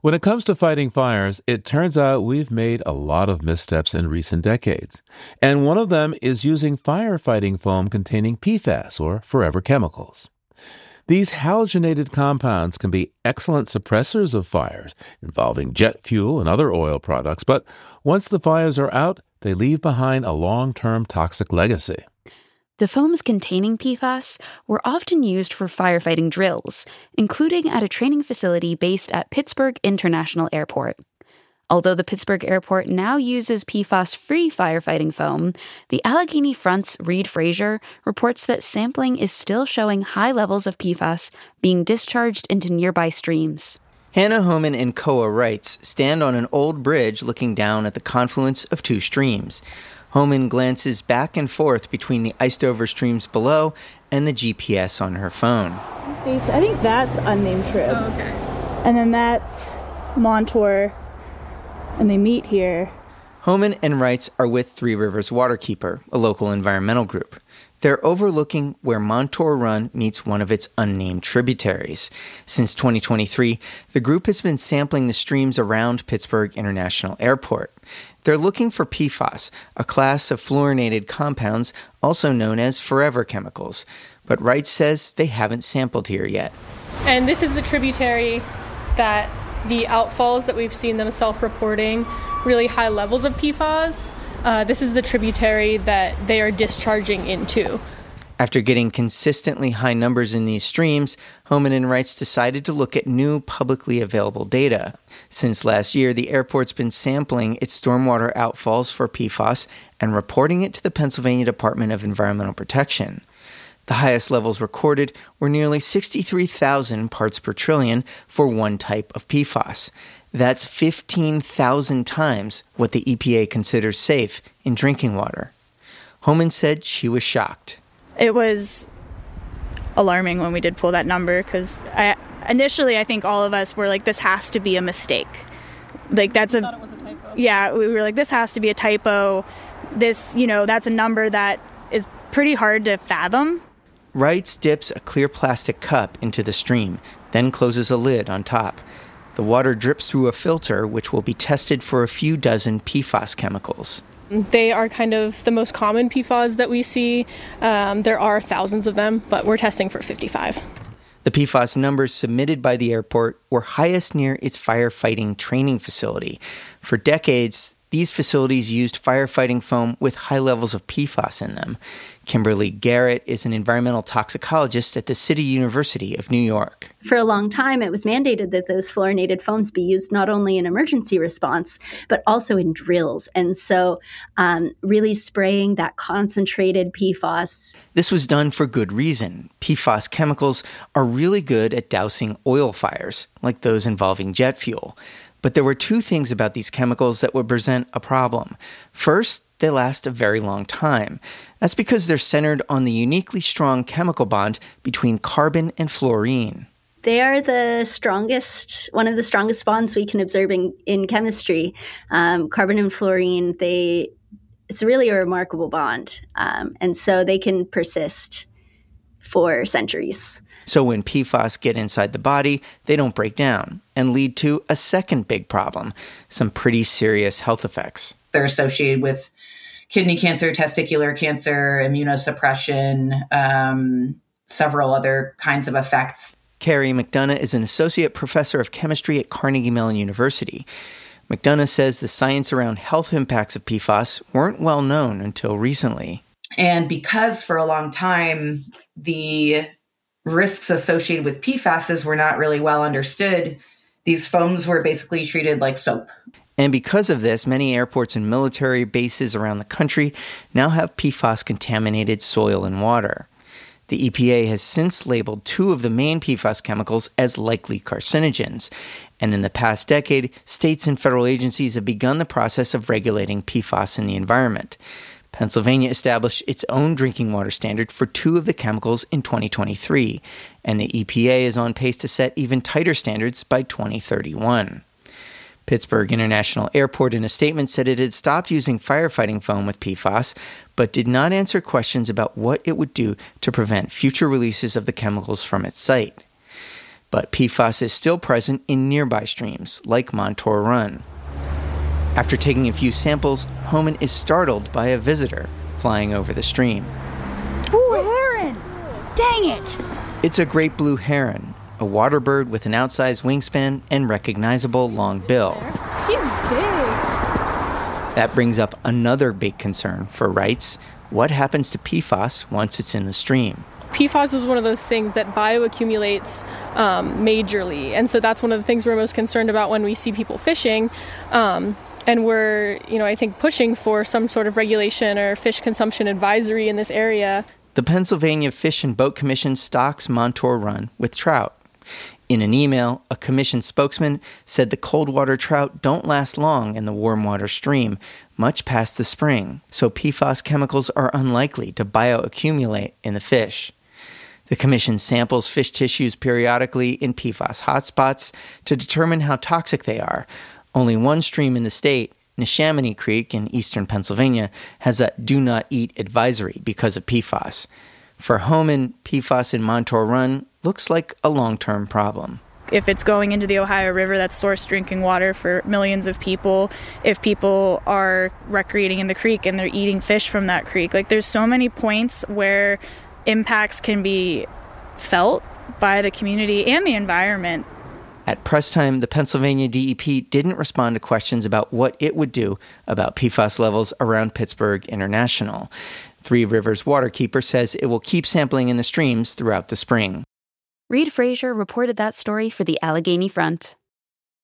When it comes to fighting fires, it turns out we've made a lot of missteps in recent decades. And one of them is using firefighting foam containing PFAS, or forever chemicals. These halogenated compounds can be excellent suppressors of fires involving jet fuel and other oil products, but once the fires are out, they leave behind a long-term toxic legacy. The foams containing PFAS were often used for firefighting drills, including at a training facility based at Pittsburgh International Airport. Although the Pittsburgh Airport now uses PFAS-free firefighting foam, the Allegheny Front's Reed Frazier reports that sampling is still showing high levels of PFAS being discharged into nearby streams. Hannah Homan and Koa Wrights stand on an old bridge looking down at the confluence of two streams. Homan glances back and forth between the iced-over streams below and the GPS on her phone. I think that's Unnamed Trib. Oh, okay. And then that's Montour, and they meet here. Homan and Wrights are with Three Rivers Waterkeeper, a local environmental group. They're overlooking where Montour Run meets one of its unnamed tributaries. Since 2023, the group has been sampling the streams around Pittsburgh International Airport. They're looking for PFAS, a class of fluorinated compounds also known as forever chemicals. But Wright says they haven't sampled here yet. And this is the tributary that the outfalls that we've seen them self-reporting really high levels of PFAS. This is the tributary that they are discharging into. After getting consistently high numbers in these streams, Homan and Wrights decided to look at new publicly available data. Since last year, the airport's been sampling its stormwater outfalls for PFAS and reporting it to the Pennsylvania Department of Environmental Protection. The highest levels recorded were nearly 63,000 parts per trillion for one type of PFAS. That's 15,000 times what the EPA considers safe in drinking water. Homan said she was shocked. It was alarming when we did pull that number, because initially I think all of us were like, this has to be a mistake. Like, that's I thought it was a typo. Yeah, we were like, this has to be a typo. This, that's a number that is pretty hard to fathom. Wrights dips a clear plastic cup into the stream, then closes a lid on top. The water drips through a filter, which will be tested for a few dozen PFAS chemicals. They are kind of the most common PFAS that we see. There are thousands of them, but we're testing for 55. The PFAS numbers submitted by the airport were highest near its firefighting training facility. For decades, these facilities used firefighting foam with high levels of PFAS in them. Kimberly Garrett is an environmental toxicologist at the City University of New York. For a long time, it was mandated that those fluorinated foams be used not only in emergency response, but also in drills. And so really spraying that concentrated PFAS. This was done for good reason. PFAS chemicals are really good at dousing oil fires, like those involving jet fuel. But there were two things about these chemicals that would present a problem. First, they last a very long time. That's because they're centered on the uniquely strong chemical bond between carbon and fluorine. They are one of the strongest bonds we can observe in chemistry. Carbon and fluorine, it's really a remarkable bond. And so they can persist for centuries. So when PFAS get inside the body, they don't break down and lead to a second big problem, some pretty serious health effects. They're associated with kidney cancer, testicular cancer, immunosuppression, several other kinds of effects. Carrie McDonough is an associate professor of chemistry at Carnegie Mellon University. McDonough says the science around health impacts of PFAS weren't well known until recently. And because for a long time, the risks associated with PFAS were not really well understood, these foams were basically treated like soap. And because of this, many airports and military bases around the country now have PFAS-contaminated soil and water. The EPA has since labeled two of the main PFAS chemicals as likely carcinogens. And in the past decade, states and federal agencies have begun the process of regulating PFAS in the environment. Pennsylvania established its own drinking water standard for two of the chemicals in 2023, and the EPA is on pace to set even tighter standards by 2031. Pittsburgh International Airport in a statement said it had stopped using firefighting foam with PFAS, but did not answer questions about what it would do to prevent future releases of the chemicals from its site. But PFAS is still present in nearby streams, like Montour Run. After taking a few samples, Homan is startled by a visitor flying over the stream. Ooh, a heron! Dang it! It's a great blue heron, a water bird with an outsized wingspan and recognizable long bill. He's big. That brings up another big concern for Reitz. What happens to PFAS once it's in the stream? PFAS is one of those things that bioaccumulates majorly. And so that's one of the things we're most concerned about when we see people fishing. And we're, I think pushing for some sort of regulation or fish consumption advisory in this area. The Pennsylvania Fish and Boat Commission stocks Montour Run with trout. In an email, a commission spokesman said the cold water trout don't last long in the warm water stream, much past the spring, so PFAS chemicals are unlikely to bioaccumulate in the fish. The commission samples fish tissues periodically in PFAS hotspots to determine how toxic they are. Only one stream in the state, Neshaminy Creek in eastern Pennsylvania, has a do not eat advisory because of PFAS. For Homan, PFAS in Montour Run looks like a long-term problem. If it's going into the Ohio River, that's source drinking water for millions of people. If people are recreating in the creek and they're eating fish from that creek, there's so many points where impacts can be felt by the community and the environment. At press time, the Pennsylvania DEP didn't respond to questions about what it would do about PFAS levels around Pittsburgh International. Three Rivers Waterkeeper says it will keep sampling in the streams throughout the spring. Reed Frazier reported that story for the Allegheny Front.